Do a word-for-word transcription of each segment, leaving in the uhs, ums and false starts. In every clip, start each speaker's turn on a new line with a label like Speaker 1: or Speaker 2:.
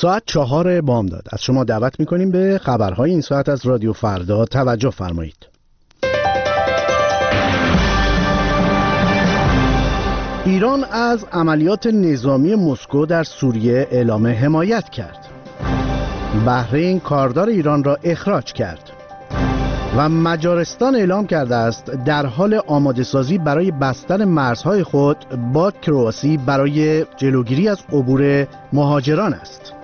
Speaker 1: ساعت چهار بامداد از شما دعوت میکنیم به خبرهای این ساعت از رادیو فردا توجه فرمایید. ایران از عملیات نظامی مسکو در سوریه اعلام حمایت کرد. بحرین کاردار ایران را اخراج کرد و مجارستان اعلام کرده است در حال آماده سازی برای بستن مرزهای خود با کرواسی برای جلوگیری از عبور مهاجران است.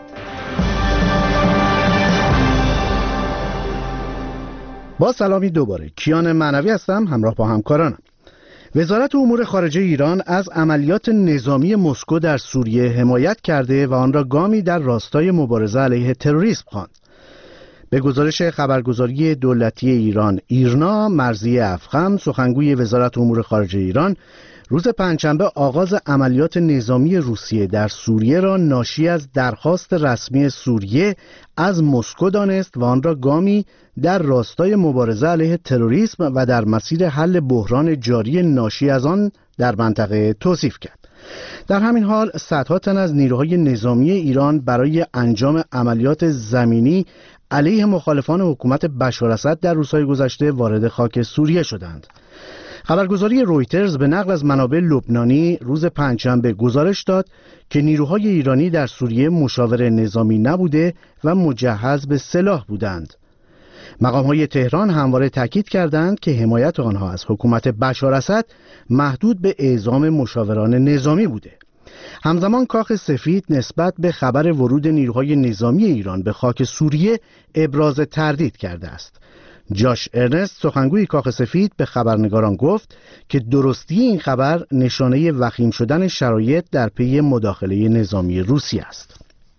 Speaker 1: با سلامی دوباره، کیان معنوی هستم همراه با همکارانم. وزارت امور خارجه ایران از عملیات نظامی مسکو در سوریه حمایت کرده و آن را گامی در راستای مبارزه علیه تروریسم خواند. به گزارش خبرگزاری دولتی ایران ایرنا، مرضیه افخم سخنگوی وزارت امور خارجه ایران روز پنجشنبه آغاز عملیات نظامی روسیه در سوریه را ناشی از درخواست رسمی سوریه از مسکو دانست و آن را گامی در راستای مبارزه علیه تروریسم و در مسیر حل بحران جاری ناشی از آن در منطقه توصیف کرد. در همین حال صدها تن از نیروهای نظامی ایران برای انجام عملیات زمینی علیه مخالفان حکومت بشار اسد در روزهای گذشته وارد خاک سوریه شدند. خبرگزاری رویترز به نقل از منابع لبنانی روز پنجشنبه گزارش داد که نیروهای ایرانی در سوریه مشاور نظامی نبوده و مجهز به سلاح بودند. مقام‌های تهران همواره تاکید کردند که حمایت آنها از حکومت بشار اسد محدود به اعزام مشاوران نظامی بوده. همزمان کاخ سفید نسبت به خبر ورود نیروهای نظامی ایران به خاک سوریه ابراز تردید کرده است. جاش ارنست سخنگوی کاخ سفید به خبرنگاران گفت که درستی این خبر نشانه وخیم شدن شرایط در پی مداخله نظامی روسیه است.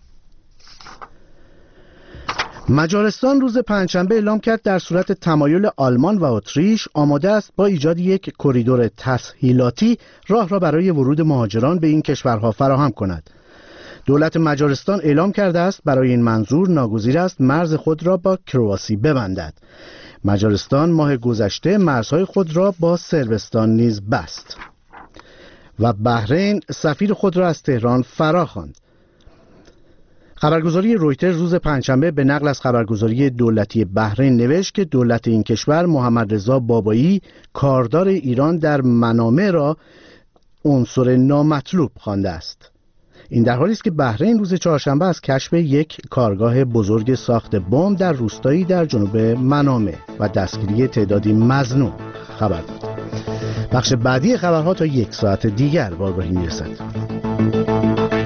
Speaker 1: مجارستان روز پنجشنبه اعلام کرد در صورت تمایل آلمان و اتریش آماده است با ایجاد یک کریدور تسهیلاتی راه را برای ورود مهاجران به این کشورها فراهم کند. دولت مجارستان اعلام کرده است برای این منظور ناگزیر است مرز خود را با کرواسی ببندد. مجارستان ماه گذشته مرزهای خود را با صربستان نیز بست و بحرین سفیر خود را از تهران فراخواند. خبرگزاری رویترز روز پنجشنبه به نقل از خبرگزاری دولتی بحرین نوشت که دولت این کشور محمد رضا بابایی کاردار ایران در منامه را عنصر نامطلوب خوانده است. این در حالی است که بحرین روز چهارشنبه از کشف یک کارگاه بزرگ ساخت بمب در روستایی در جنوب منامه و دستگیری تعدادی مظنون خبر داد. بخش بعدی خبرها تا یک ساعت دیگر با آگاهی میرسد.